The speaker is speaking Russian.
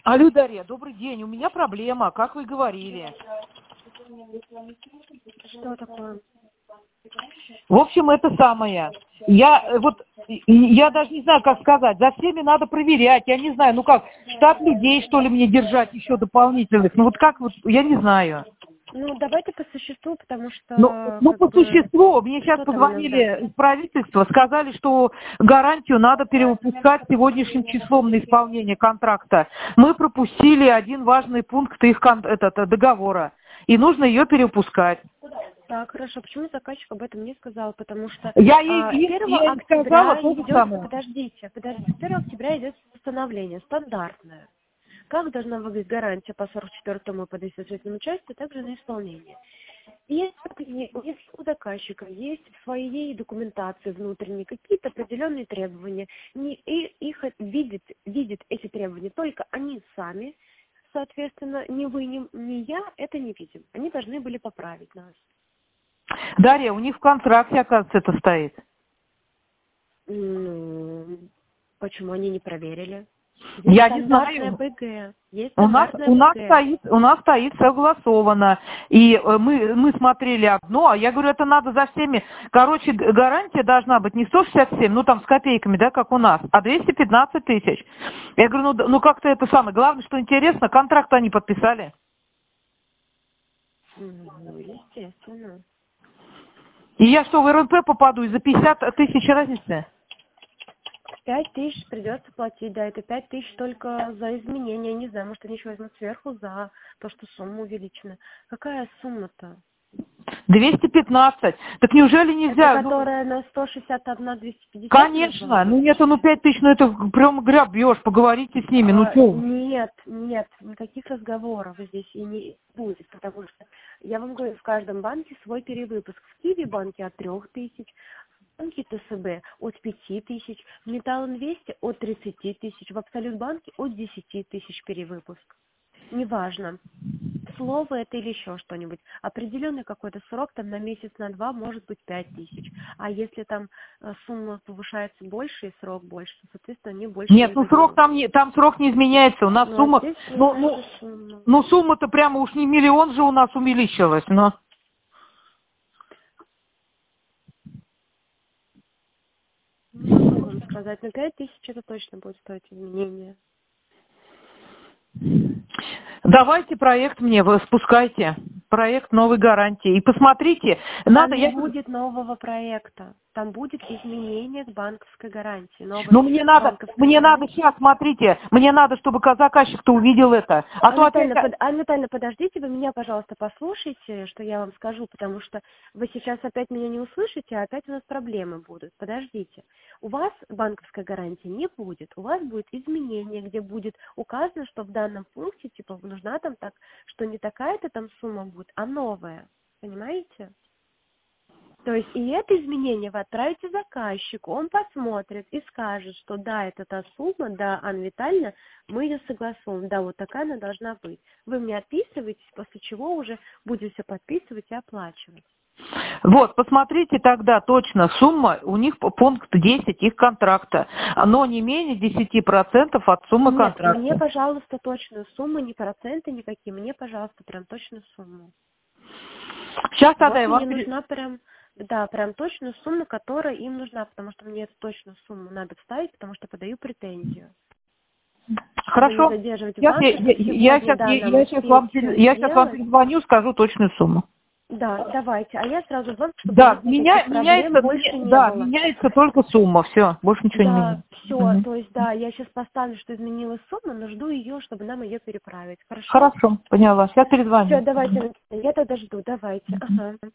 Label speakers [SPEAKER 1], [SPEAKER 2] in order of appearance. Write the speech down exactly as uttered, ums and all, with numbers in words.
[SPEAKER 1] Алло, Дарья, добрый день. У меня проблема, как вы говорили.
[SPEAKER 2] Что такое?
[SPEAKER 1] В общем, это самое. Я э, вот, и- и я даже не знаю, как сказать. За всеми надо проверять. Я не знаю, ну как, штат людей, что ли, мне держать еще дополнительных. Ну вот как вот, я не знаю.
[SPEAKER 2] Ну, давайте по существу, потому
[SPEAKER 1] Ну,
[SPEAKER 2] что,
[SPEAKER 1] ну,
[SPEAKER 2] как
[SPEAKER 1] по
[SPEAKER 2] бы,
[SPEAKER 1] существу, мне сейчас
[SPEAKER 2] что там у нас
[SPEAKER 1] позвонили
[SPEAKER 2] дальше?
[SPEAKER 1] из правительства, сказали, что гарантию надо перевыпускать сегодняшним числом на исполнение контракта. Мы пропустили один важный пункт их кон- этот, э, договора, и нужно ее перевыпускать.
[SPEAKER 2] Так, хорошо. Почему заказчик об этом не сказал? Потому что
[SPEAKER 1] Я ей,
[SPEAKER 2] а,
[SPEAKER 1] ей-
[SPEAKER 2] первого
[SPEAKER 1] я ей сказала
[SPEAKER 2] октября
[SPEAKER 1] то же
[SPEAKER 2] идет,
[SPEAKER 1] самое.
[SPEAKER 2] подождите, подождите, первого октября идет постановление стандартное. Как должна выглядеть гарантия по сорок четвёртому по двести третьему части, также на исполнение. Если, если у заказчика есть в своей документации внутренней какие-то определенные требования, не, и их видит, видит эти требования только они сами, соответственно, ни вы, ни, ни я это не видим. Они должны были поправить нас.
[SPEAKER 1] Дарья, у них в контракте, оказывается, это стоит.
[SPEAKER 2] Ну, почему они не проверили? Есть
[SPEAKER 1] Я не
[SPEAKER 2] стандартная
[SPEAKER 1] знаю.
[SPEAKER 2] БГ. Есть
[SPEAKER 1] У нас,
[SPEAKER 2] стандартная
[SPEAKER 1] у нас
[SPEAKER 2] БГ.
[SPEAKER 1] стоит, у нас стоит согласовано. И э, мы, мы смотрели одно, а я говорю, это надо за всеми. Короче, г- гарантия должна быть не сто шестьдесят семь, ну там с копейками, да, как у нас, а двести пятнадцать тысяч. Я говорю, ну, д- ну как-то это самое. Главное, что интересно, контракт они подписали.
[SPEAKER 2] Ну, естественно.
[SPEAKER 1] И я что, в эр эн пэ попаду из-за пятьдесят тысяч разницы?
[SPEAKER 2] Пять тысяч придется платить, да, это пять тысяч только за изменения, не знаю, может они еще возьмут сверху за то, что сумма увеличена. Какая сумма-то?
[SPEAKER 1] двести пятнадцать. Так неужели
[SPEAKER 2] Это
[SPEAKER 1] нельзя? Ну,
[SPEAKER 2] которая на сто шестьдесят один двести пятьдесят у нас была
[SPEAKER 1] конечно. Ну нет,
[SPEAKER 2] выпущена?
[SPEAKER 1] ну пять тысяч, ну это прям грабеж, поговорите с ними, ну
[SPEAKER 2] А,
[SPEAKER 1] что?
[SPEAKER 2] нет, нет, никаких разговоров здесь и не будет, потому что я вам говорю, в каждом банке свой перевыпуск. В Киви банке от трех тысяч, в банке тэ эс бэ от пяти тысяч, в Металлинвесте от тридцати тысяч, в Абсолют банке от десяти тысяч перевыпуск. Неважно, слово это или еще что-нибудь. Определенный какой-то срок, там на месяц, на два, может быть пять тысяч. А если там э, сумма повышается больше и срок больше, то, соответственно, они больше
[SPEAKER 1] Нет,
[SPEAKER 2] не
[SPEAKER 1] ну срок
[SPEAKER 2] заберут.
[SPEAKER 1] там не, там срок не изменяется. У нас
[SPEAKER 2] Ну, а
[SPEAKER 1] сумма,
[SPEAKER 2] здесь
[SPEAKER 1] ну, ну,
[SPEAKER 2] меняется сумма.
[SPEAKER 1] ну сумма-то прямо уж не миллион же у нас увеличилась, но.
[SPEAKER 2] Не могу вам сказать, но пять тысяч это точно будет стоить изменения.
[SPEAKER 1] Давайте проект мне, вы спускайте. Проект новой гарантии. И посмотрите,
[SPEAKER 2] Там
[SPEAKER 1] надо,
[SPEAKER 2] не
[SPEAKER 1] я
[SPEAKER 2] будет нового проекта. Там будет изменение к банковской гарантии. Новая
[SPEAKER 1] ну мне надо,
[SPEAKER 2] банковская
[SPEAKER 1] мне надо
[SPEAKER 2] гарантия.
[SPEAKER 1] сейчас, смотрите, мне надо, чтобы заказчик-то увидел это. А то
[SPEAKER 2] Анна
[SPEAKER 1] опять.
[SPEAKER 2] Витальевна, под... Анна Витальевна, подождите, вы меня, пожалуйста, послушайте, что я вам скажу, потому что вы сейчас опять меня не услышите, а опять у нас проблемы будут. Подождите. У вас банковской гарантии не будет. У вас будет изменение, где будет указано, что в данном пункте, типа, нужна там так, что не такая-то там сумма будет, а новая. Понимаете? То есть и это изменение вы отправите заказчику, он посмотрит и скажет, что да, это та сумма, да, Анна Витальевна, мы ее согласуем, да, вот такая она должна быть. Вы мне отписываетесь, после чего уже будете все подписывать и оплачивать.
[SPEAKER 1] Вот, посмотрите тогда точно сумма, у них по пункт десять их контракта, но не менее десяти процентов от суммы
[SPEAKER 2] Нет, мне,
[SPEAKER 1] контракта.
[SPEAKER 2] пожалуйста, точную сумму, не проценты никакие, мне, пожалуйста, прям точную сумму.
[SPEAKER 1] Сейчас тогда
[SPEAKER 2] Вот
[SPEAKER 1] я
[SPEAKER 2] мне
[SPEAKER 1] вам пере-
[SPEAKER 2] нужна прям, да, прям точную сумму, которая им нужна, потому что мне эту точную сумму надо вставить, потому что подаю претензию. Чтобы не
[SPEAKER 1] Хорошо.
[SPEAKER 2] задерживать в
[SPEAKER 1] Сейчас я,
[SPEAKER 2] банке,
[SPEAKER 1] я,
[SPEAKER 2] то
[SPEAKER 1] я
[SPEAKER 2] сегодня,
[SPEAKER 1] сейчас,
[SPEAKER 2] да,
[SPEAKER 1] я,
[SPEAKER 2] нам
[SPEAKER 1] я сейчас
[SPEAKER 2] успеть
[SPEAKER 1] вам,
[SPEAKER 2] все
[SPEAKER 1] пере- я сейчас вам
[SPEAKER 2] сделать.
[SPEAKER 1] перезвоню, скажу точную сумму.
[SPEAKER 2] Да, давайте. А я сразу звоню, чтобы у
[SPEAKER 1] Да,
[SPEAKER 2] нас
[SPEAKER 1] меня,
[SPEAKER 2] никаких проблем
[SPEAKER 1] меняется,
[SPEAKER 2] больше
[SPEAKER 1] меня-
[SPEAKER 2] не
[SPEAKER 1] да,
[SPEAKER 2] было.
[SPEAKER 1] меняется только сумма, все, больше ничего не
[SPEAKER 2] Да,
[SPEAKER 1] меняется.
[SPEAKER 2] все,
[SPEAKER 1] Мгм.
[SPEAKER 2] то есть, да, я сейчас поставлю, что изменилась сумма, но жду ее, чтобы нам ее переправить. Хорошо?
[SPEAKER 1] Хорошо, поняла. Сейчас
[SPEAKER 2] Все,
[SPEAKER 1] перезвоню.
[SPEAKER 2] давайте. Я тогда жду, давайте. Ага.